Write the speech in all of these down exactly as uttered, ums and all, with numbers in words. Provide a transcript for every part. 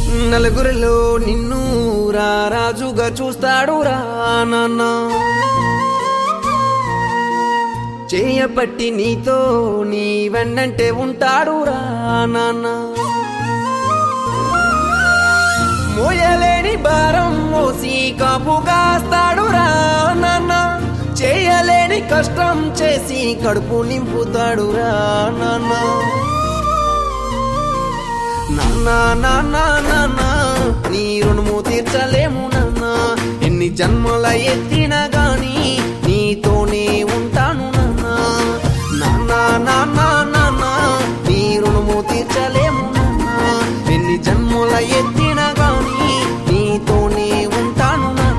నలుగురిలో నిన్ను రా రాజుగా చూస్తాడు రా నాన్న చేయపట్టి నీతో నీ వెన్నంటే ఉంటాడు రా నాన్న మోయలేని భారం మోసి కాపు కాస్తాడు రా నాన్న చేయలేని కష్టం చేసి కడుపు నింపుతాడు రా నాన్న నాన్న నాన్న నాన్న నీ రుణము తీర్చలేము నాన్న ఎన్ని జన్మల ఎత్తినా గాని నీతోనే ఉంటాను నాన్న నాన్న నాన్న నాన్న నీ రుణము తీర్చలేము నాన్న ఎన్ని జన్మల ఎత్తినా గాని నీతోనే ఉంటాను నాన్న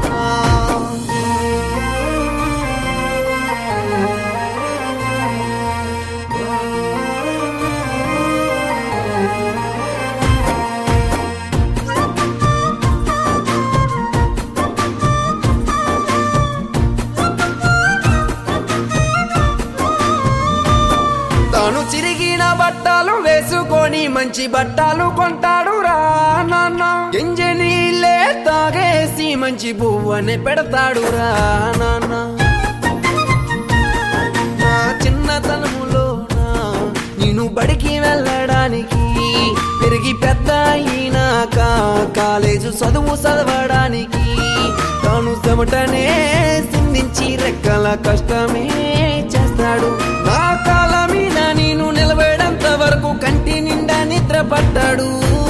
తాను చిరిగిన బట్టలు వేసుకొని మంచి బట్టలు కొంటాడు రా నాన్న ఎంజి నీళ్ళే తాగేసి మంచి పువ్వనే పెడతాడు రా నాన్న నా చిన్నతనములో నేను బడికి వెళ్ళడానికి పెరిగి పెద్ద అయినాక కాలేజు చదువు చదవడానికి తాను చెమటనే సిందించి రెక్కల కష్టమే చేస్తాడు నా కాల మీద నేను నిలబడేంత వరకు కంటి నిండా నిద్ర పడ్డాడు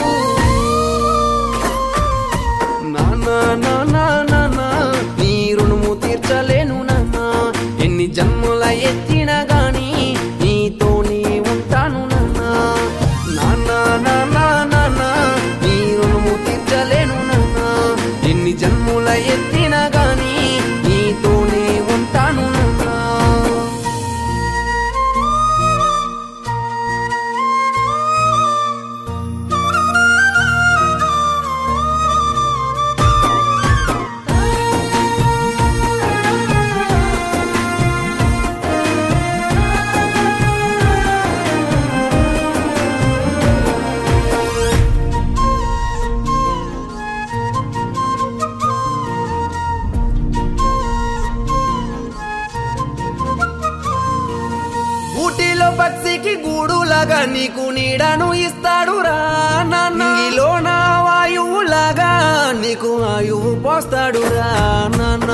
నాన్న నాన్న నాన్న నీ రుణము తీర్చలేను నాన్న ఎన్ని జన్మల ఎత్తినా గాని నీతోనే ఉంటాను నాన్న నాన్న నాన్న నాన్న నీ రుణము తీర్చలేను నాన్న ఎన్ని జన్మల ఎత్తినా గాని నీతోనే ఉంటాను నాన్న ఊటీలో పక్షికి గూడులాగా నీకు నీడను ఇస్తాడు రా నాన్నలో నా వాయువులాగా నీకు ఆయువు పోస్తాడు రా నాన్న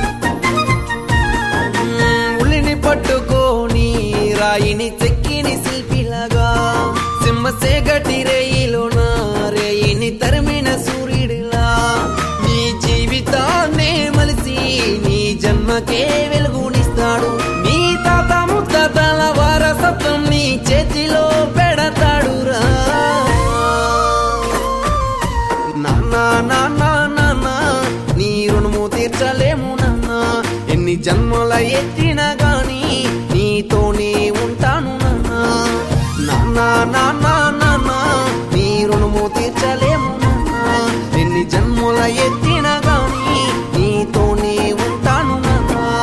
ఉలిని పట్టుకోని రాయిని చెక్కిని శిల్పిలాగా సింహసేగటి రేయిలో నా రేయిని తరిమిన సూర్యుడిలా నీ జీవితాన్నే మలిసి నీ జన్మకే వెలుగునిస్తాడు నీ తాత ముత్తాతల వారసత్వం నీ చేతిలో పెడతాడు రా నాన్న నాన్న నాన్న నీ రుణము తీర్చలేము నాన్న ఎన్ని జన్మల ఎత్తినా గాని నీతోనే ఉంటాను నాన్న నాన్న నాన్న నాన్న నీ రుణము తీర్చలేము నాన్న ఎన్ని జన్మల ఎత్తినా గాని నీతోనే ఉంటాను నాన్న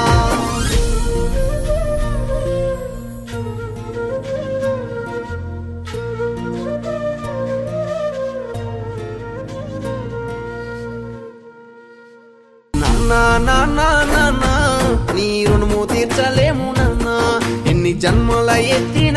నాన్న నాన్న నాన్న నీ రుణము తీర్చలేము నాన్న ఎన్ని జన్మల ఎత్తి